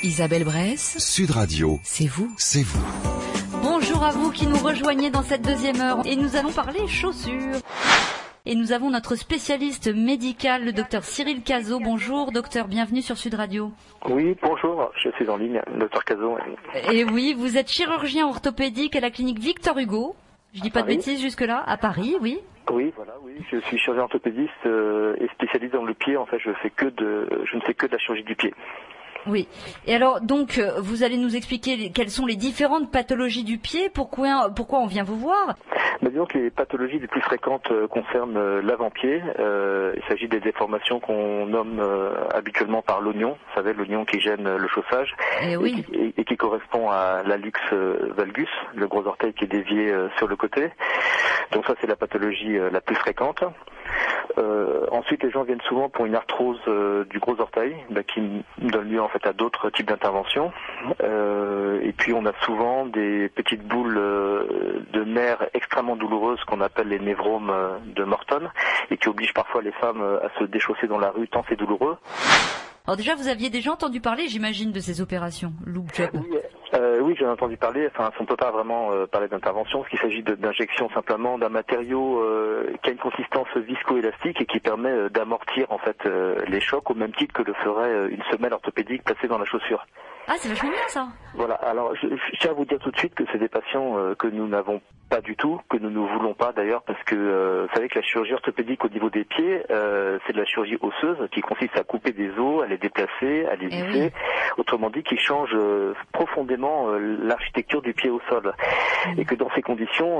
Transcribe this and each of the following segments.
Isabelle Bresse, Sud Radio, c'est vous. C'est vous. Bonjour à vous qui nous rejoignez dans cette deuxième heure et nous allons parler chaussures. Et nous avons notre spécialiste médical, le docteur Cyril Cazot. Bonjour docteur, bienvenue sur Sud Radio. Oui, bonjour, je suis en ligne, docteur Cazot. Et oui, vous êtes chirurgien orthopédique à la clinique Victor Hugo. Je dis pas de bêtises jusque-là, à Paris, oui. Oui, voilà, oui, je suis chirurgien orthopédiste et spécialiste dans le pied. En fait, je ne fais que de la chirurgie du pied. Oui. Et alors, donc, vous allez nous expliquer quelles sont les différentes pathologies du pied, pourquoi on vient vous voir. Disons que les pathologies les plus fréquentes concernent l'avant-pied. Il s'agit des déformations qu'on nomme habituellement par l'oignon. Vous savez, l'oignon qui gêne le chaussage et qui correspond à l'hallux valgus, le gros orteil qui est dévié sur le côté. Donc ça, c'est la pathologie la plus fréquente. Ensuite, les gens viennent souvent pour une arthrose du gros orteil, qui donne lieu en fait à d'autres types d'interventions. Et puis, on a souvent des petites boules de nerfs extrêmement douloureuses qu'on appelle les névromes de Morton et qui obligent parfois les femmes à se déchausser dans la rue tant c'est douloureux. Alors déjà, vous aviez déjà entendu parler, j'imagine, de ces opérations, loop job. Oui, j'en ai entendu parler. Enfin, on ne peut pas vraiment parler d'intervention, parce qu'il s'agit d'injection simplement d'un matériau qui a une consistance viscoélastique et qui permet d'amortir en fait les chocs au même titre que le ferait une semelle orthopédique placée dans la chaussure. Ah, c'est vachement bien ça. Voilà. Alors, je tiens à vous dire tout de suite que c'est des patients que nous n'avons pas du tout, que nous ne voulons pas d'ailleurs, parce que vous savez que la chirurgie orthopédique au niveau des pieds, c'est de la chirurgie osseuse qui consiste à couper des os, à les déplacer, à les lisser, autrement dit, qui change profondément l'architecture du pied au sol. Et que dans ces conditions,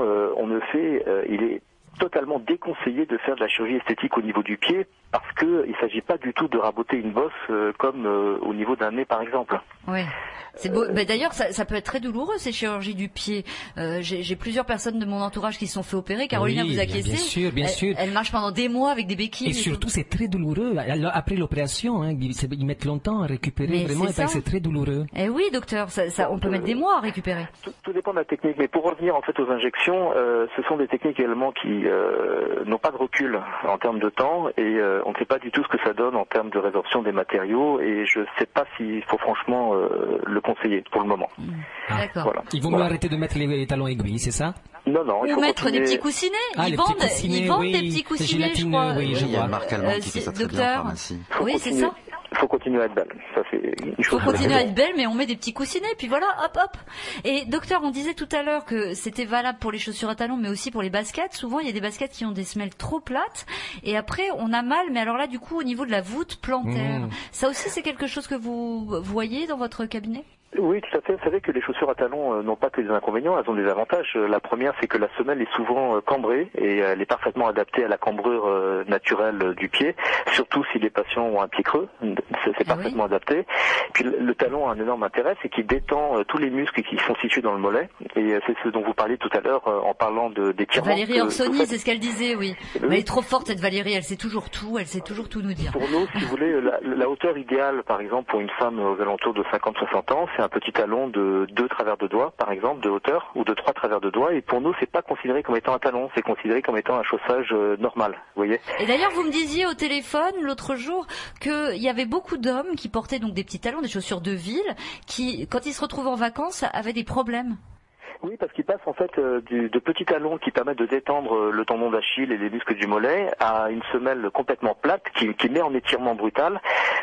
il est totalement déconseillé de faire de la chirurgie esthétique au niveau du pied parce que il s'agit pas du tout de raboter une bosse comme au niveau d'un nez par exemple. Oui. C'est beau. D'ailleurs, ça peut être très douloureux ces chirurgies du pied. J'ai plusieurs personnes de mon entourage qui se sont fait opérer. Carolina vous a caissé. Bien sûr. Elle marche pendant des mois avec des béquilles. Et surtout, c'est très douloureux. Après l'opération, ils mettent longtemps à récupérer. Vraiment, c'est très douloureux. Eh oui, docteur, on peut mettre des mois à récupérer. Tout dépend de la technique. Mais pour revenir en fait aux injections, ce sont des techniques également qui n'ont pas de recul en termes de temps et on ne sait pas du tout ce que ça donne en termes de résorption des matériaux et je ne sais pas s'il faut franchement le conseiller pour le moment. D'accord. Voilà. Il vaut mieux arrêter de mettre les talons aiguilles, c'est ça? Non, il faut mettre continuer. des petits coussinets. Ils vendent des petits coussinets, je crois. Oui, je Il y a vois. une marque allemande qui fait ça très bien en pharmacie. Oui, c'est ça. Il faut continuer à être belle. Il faut continuer à être belle, mais on met des petits coussinets, puis voilà, hop, hop. Et docteur, on disait tout à l'heure que c'était valable pour les chaussures à talons, mais aussi pour les baskets. Souvent, il y a des baskets qui ont des semelles trop plates, et après, on a mal, mais alors là, du coup, au niveau de la voûte plantaire. Ça aussi, c'est quelque chose que vous voyez dans votre cabinet? Oui, tout à fait. Vous savez que les chaussures à talons n'ont pas que des inconvénients, elles ont des avantages. La première, c'est que la semelle est souvent cambrée et elle est parfaitement adaptée à la cambrure naturelle du pied, surtout si les patients ont un pied creux, c'est parfaitement adapté. Puis le talon a un énorme intérêt, c'est qu'il détend tous les muscles qui sont situés dans le mollet et c'est ce dont vous parliez tout à l'heure en parlant d'étirement. Valérie Orsoni, c'est ce qu'elle disait, oui. Mais elle est trop forte cette Valérie, elle sait toujours tout nous dire. Pour nous, si vous voulez, la hauteur idéale, par exemple, pour une femme aux alentours de 50-60 ans, c'est un petit talon de 2 travers de doigts, par exemple, de hauteur, ou de 3 travers de doigts. Et pour nous, c'est pas considéré comme étant un talon, c'est considéré comme étant un chaussage normal, vous voyez. Et d'ailleurs, vous me disiez au téléphone l'autre jour qu'il y avait beaucoup d'hommes qui portaient donc des petits talons, des chaussures de ville, qui, quand ils se retrouvent en vacances, avaient des problèmes. Oui, parce qu'il passe en fait de petits talons qui permettent de détendre le tendon d'Achille et les muscles du mollet à une semelle complètement plate qui met en étirement brutal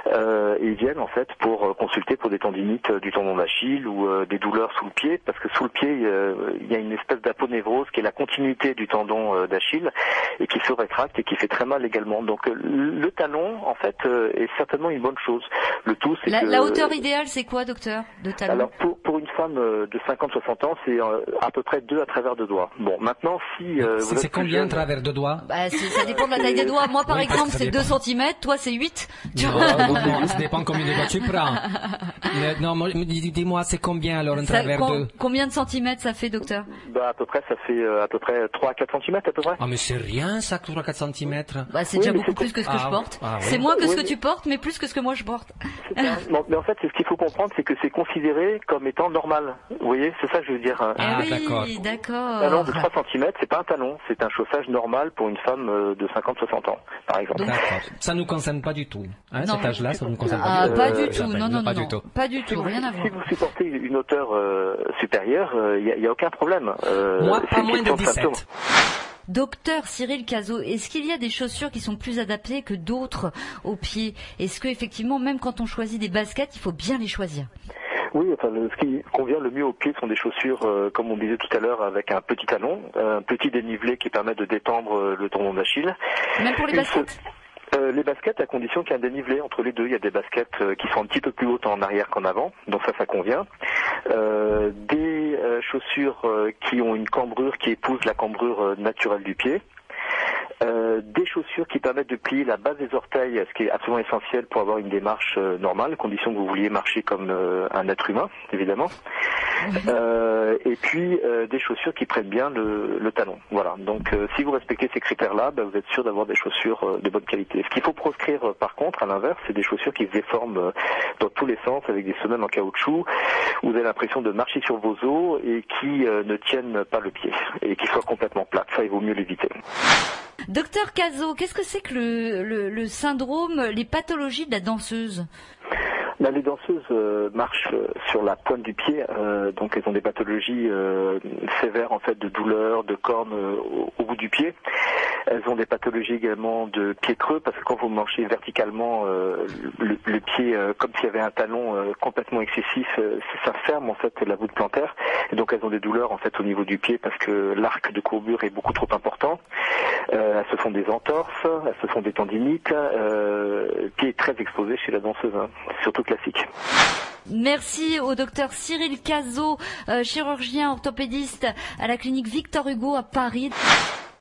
et ils viennent en fait pour consulter pour des tendinites du tendon d'Achille ou des douleurs sous le pied parce que sous le pied il y a une espèce d'aponévrose qui est la continuité du tendon d'Achille et qui se rétracte et qui fait très mal également. Donc le talon en fait est certainement une bonne chose. Le tout c'est que la hauteur idéale c'est quoi docteur de talon? Alors pour une femme de 50-60 ans c'est à peu près 2 à travers de doigts. Bon, maintenant, si c'est combien travers de doigts? Ça dépend de la taille des doigts. Moi, par exemple, c'est 2 cm, toi, c'est 8. Non, ça dépend combien de doigts tu prends. Non, dis-moi, c'est combien alors un travers de... Combien de centimètres ça fait, docteur? À peu près, ça fait à peu près 3 à 4 cm à peu près. Ah, mais c'est rien, ça, 3 à 4 cm. C'est déjà beaucoup plus que ce que je porte. C'est moins que ce que tu portes, mais plus que ce que moi je porte. Mais en fait, ce qu'il faut comprendre, c'est que c'est considéré comme étant normal. Vous voyez, c'est ça que je veux dire. Hein. Ah d'accord. Talon de 3 cm, c'est pas un talon, c'est un chaussage normal pour une femme de 50-60 ans, par exemple. D'accord. Ça nous concerne pas du tout. Hein, cet âge-là, ça nous concerne pas du tout. Non, pas du tout, rien à voir. Si vous supportez une hauteur supérieure, il y a aucun problème. Moi, pas moins de 17. Docteur Cyril Cazot, est-ce qu'il y a des chaussures qui sont plus adaptées que d'autres aux pieds? Est-ce que effectivement, même quand on choisit des baskets, il faut bien les choisir? Oui, enfin, ce qui convient le mieux aux pieds sont des chaussures, comme on disait tout à l'heure, avec un petit talon, un petit dénivelé qui permet de détendre le tendon d'Achille. Même pour les baskets? Les baskets, à condition qu'il y ait un dénivelé entre les deux. Il y a des baskets qui sont un petit peu plus hautes en arrière qu'en avant, donc ça convient. Des chaussures qui ont une cambrure qui épouse la cambrure naturelle du pied. Des chaussures qui permettent de plier la base des orteils, ce qui est absolument essentiel pour avoir une démarche normale, à condition que vous vouliez marcher comme un être humain, évidemment. Et puis des chaussures qui prennent bien le talon. Voilà. Donc si vous respectez ces critères-là, vous êtes sûr d'avoir des chaussures de bonne qualité. Ce qu'il faut proscrire par contre, à l'inverse, c'est des chaussures qui se déforment dans tous les sens avec des semelles en caoutchouc. Vous avez l'impression de marcher sur vos os et qui ne tiennent pas le pied et qui soient complètement plates. Ça, il vaut mieux l'éviter. Docteur Cazot, qu'est-ce que c'est que le syndrome, les pathologies de la danseuse? Les danseuses marchent sur la pointe du pied, donc elles ont des pathologies sévères en fait de douleurs, de cornes au bout du pied. Elles ont des pathologies également de pied creux parce que quand vous marchez verticalement le pied comme s'il y avait un talon complètement excessif, ça ferme en fait la voûte plantaire et donc elles ont des douleurs en fait au niveau du pied parce que l'arc de courbure est beaucoup trop important. Elles se font des entorses, elles se font des tendinites. Le pied est très exposé chez la danseuse, hein, surtout classique. Merci au docteur Cyril Cazot, chirurgien orthopédiste à la clinique Victor Hugo à Paris.